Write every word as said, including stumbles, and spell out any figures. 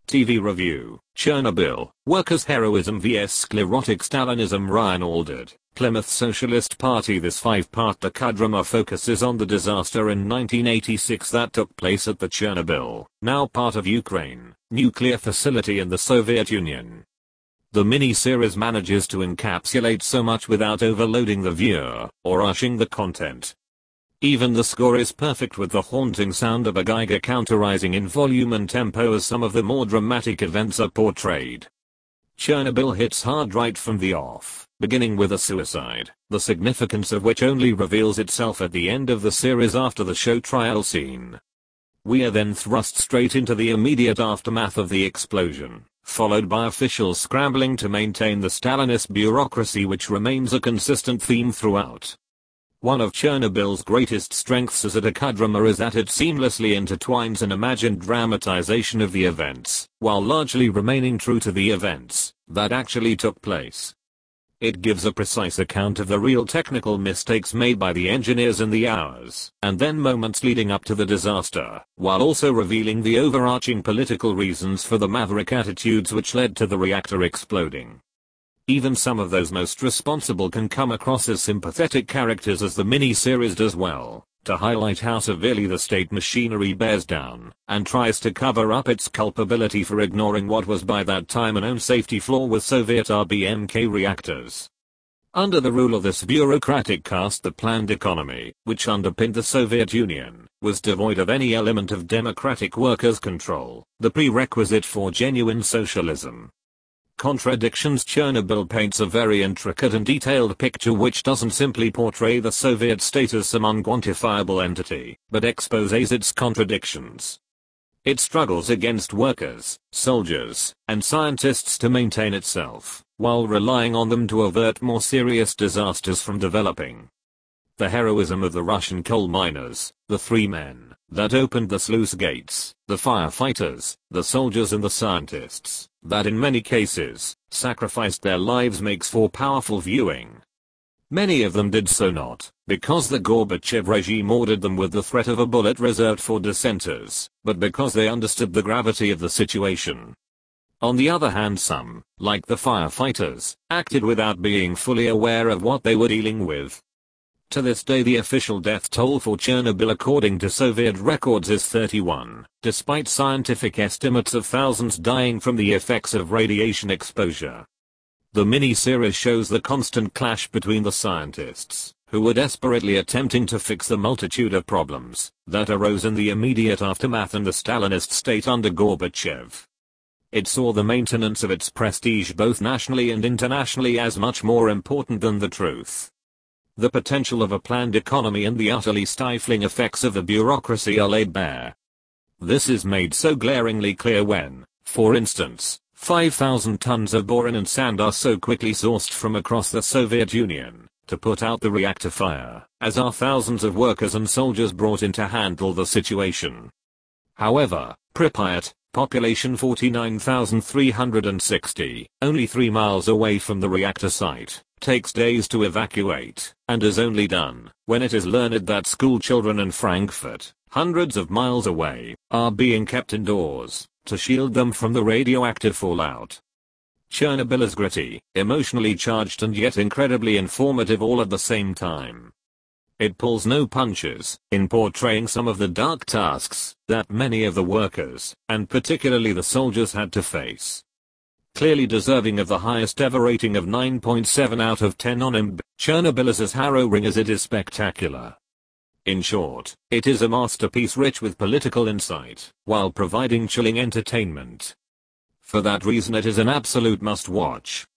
T V review, Chernobyl, Workers' Heroism vs Sclerotic Stalinism. Ryan Alldred, Plymouth Socialist Party. This five-part docudrama focuses on the disaster in nineteen eighty-six that took place at the Chernobyl, now part of Ukraine, nuclear facility in the Soviet Union. The mini-series manages to encapsulate so much without overloading the viewer, or rushing the content. Even the score is perfect, with the haunting sound of a Geiger counter rising in volume and tempo as some of the more dramatic events are portrayed. Chernobyl hits hard right from the off, beginning with a suicide, the significance of which only reveals itself at the end of the series after the show trial scene. We are then thrust straight into the immediate aftermath of the explosion, followed by officials scrambling to maintain the Stalinist bureaucracy, which remains a consistent theme throughout. One of Chernobyl's greatest strengths as a docudrama is that it seamlessly intertwines an imagined dramatization of the events, while largely remaining true to the events that actually took place. It gives a precise account of the real technical mistakes made by the engineers in the hours and then moments leading up to the disaster, while also revealing the overarching political reasons for the maverick attitudes which led to the reactor exploding. Even some of those most responsible can come across as sympathetic characters, as the mini-series does well to highlight how severely the state machinery bears down and tries to cover up its culpability for ignoring what was by that time a known safety flaw with Soviet R B M K reactors. Under the rule of this bureaucratic caste, the planned economy, which underpinned the Soviet Union, was devoid of any element of democratic workers' control, the prerequisite for genuine socialism. Contradictions. Chernobyl paints a very intricate and detailed picture which doesn't simply portray the Soviet state as some unquantifiable entity, but exposes its contradictions. It struggles against workers, soldiers, and scientists to maintain itself, while relying on them to avert more serious disasters from developing. The heroism of the Russian coal miners, the three men that opened the sluice gates, the firefighters, the soldiers and the scientists that in many cases sacrificed their lives, makes for powerful viewing. Many of them did so not because the Gorbachev regime ordered them with the threat of a bullet reserved for dissenters, but because they understood the gravity of the situation. On the other hand, some, like the firefighters, acted without being fully aware of what they were dealing with. To this day, the official death toll for Chernobyl according to Soviet records is thirty-one, despite scientific estimates of thousands dying from the effects of radiation exposure. The mini-series shows the constant clash between the scientists, who were desperately attempting to fix the multitude of problems that arose in the immediate aftermath, and the Stalinist state under Gorbachev. It saw the maintenance of its prestige both nationally and internationally as much more important than the truth. The potential of a planned economy and the utterly stifling effects of the bureaucracy are laid bare. This is made so glaringly clear when, for instance, five thousand tons of boron and sand are so quickly sourced from across the Soviet Union to put out the reactor fire, as are thousands of workers and soldiers brought in to handle the situation. However, Pripyat, population forty-nine thousand three hundred sixty, only three miles away from the reactor site, takes days to evacuate, and is only done when it is learned that school children in Frankfurt, hundreds of miles away, are being kept indoors to shield them from the radioactive fallout. Chernobyl is gritty, emotionally charged and yet incredibly informative all at the same time. It pulls no punches in portraying some of the dark tasks that many of the workers, and particularly the soldiers, had to face. Clearly deserving of the highest ever rating of nine point seven out of ten on I M D b, Chernobyl is as harrowing as it is spectacular. In short, it is a masterpiece rich with political insight, while providing chilling entertainment. For that reason it is an absolute must-watch.